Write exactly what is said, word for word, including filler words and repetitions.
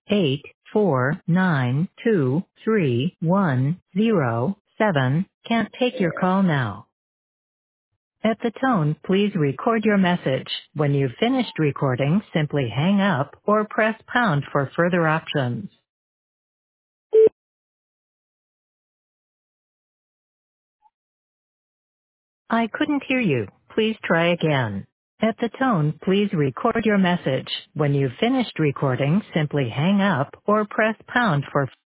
eight four nine two three one zero seven. Can't take your call now. At the tone, please record your message. When you've finished recording, simply hang up or press pound for further options. I couldn't hear you. Please try again. At the tone, please record your message. When you've finished recording, simply hang up or press pound for